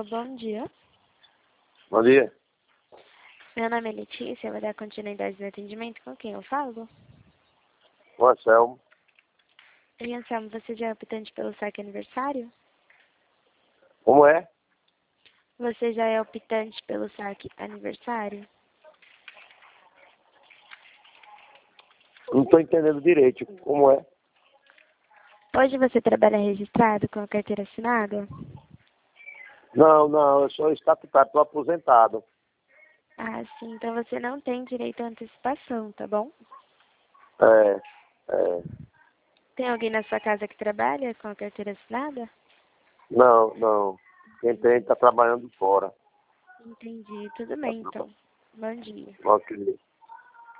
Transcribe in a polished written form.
Alô, bom dia. Bom dia. Meu nome é Letícia, eu vou dar continuidade no atendimento. Com quem eu falo? O Anselmo. E Anselmo, você já é optante pelo saque aniversário? Como é? Você já é optante pelo saque aniversário? Não estou entendendo direito. Como é? Hoje você trabalha registrado com a carteira assinada? Não, eu sou estatutário, estou aposentado. Ah, sim, então você não tem direito à antecipação, tá bom? É, é. Tem alguém na sua casa que trabalha com a carteira assinada? Não. Quem tem está trabalhando fora. Entendi, tudo bem então. Bom dia. Ok.